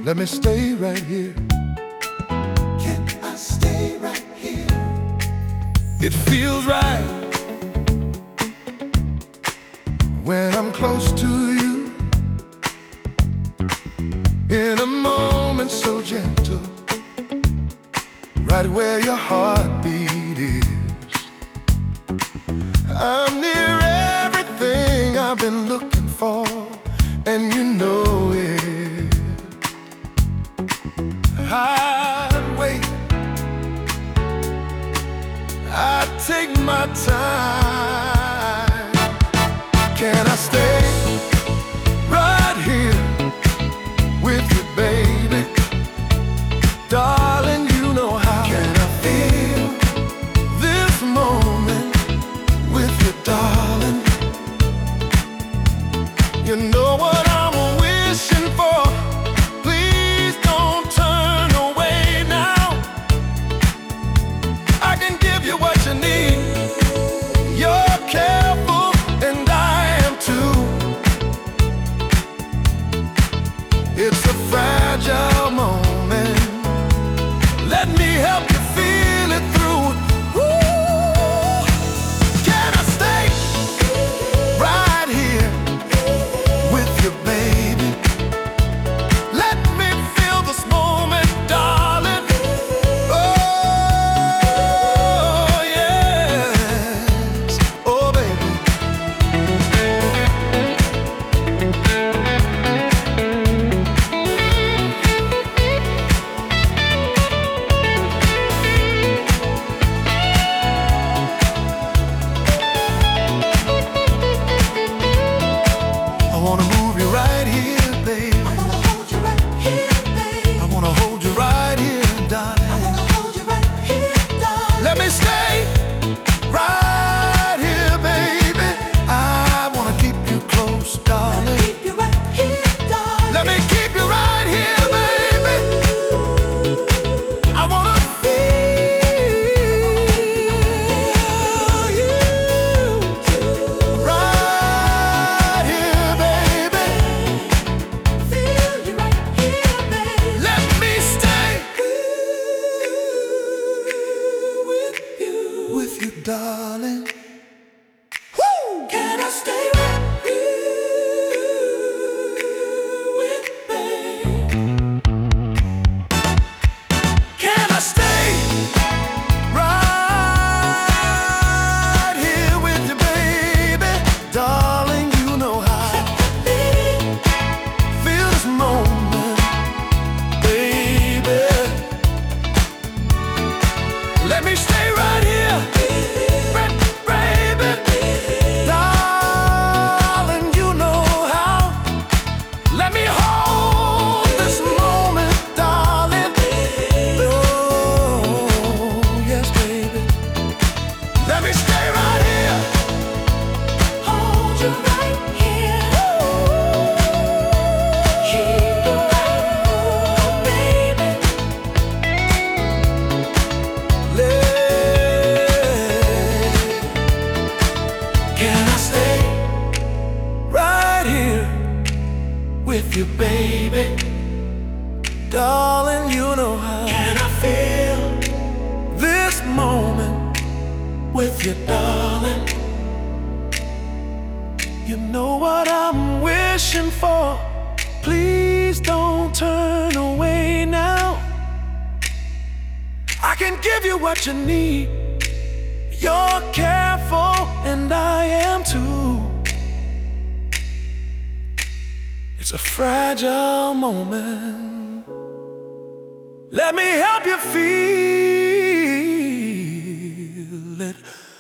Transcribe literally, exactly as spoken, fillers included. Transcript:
Let me stay right here. Can I stay right here? It feels right when I'm close to you, in a moment so gentle, right where your heartbeat is. I'm near everything I've been looking for, and you know it. I'd wait, I'd take my time. Can I stay right here with you, baby? Darling, you know how. Can I feel this moment with you, darling? You know what I'm wishing for. Please don't turn away now. I can give you what you need. You're careful and I am too. It's a fragile moment. Let me help you feel it through. Ooh. Can I stay right here with you, baby? Let me feel this moment, darling. Oh, yes. Oh, baby. I wanna move you right here, baby. I wanna hold you right here, babe. I wanna hold you right here, darling. I wanna hold you right here, darling. Let me stay right here, baby. I wanna keep you close, darling. Keep you right here, darling. Let me keep you right here, baby. I wanna feel you right here, baby. Feel you right here, babe. Let me stay With you. with you, darling. Can I stay right here with babe? Can I stay right here with you, baby? Darling, you know how. Feel this moment, baby. Let me stay right here, ba- baby. Darling, you know how. Let me hold this moment, darling. Oh, yes, baby. Let me stay right here. Hold you right here. Keep you right here, baby. Can I stay right here with you, baby? Darling, you know how. Can I feel This moment with you, darling. You know what I'm wishing for. Please don't turn away now. I can give you what you need. You're careful and I am too. It's a fragile moment. Let me help you feel it.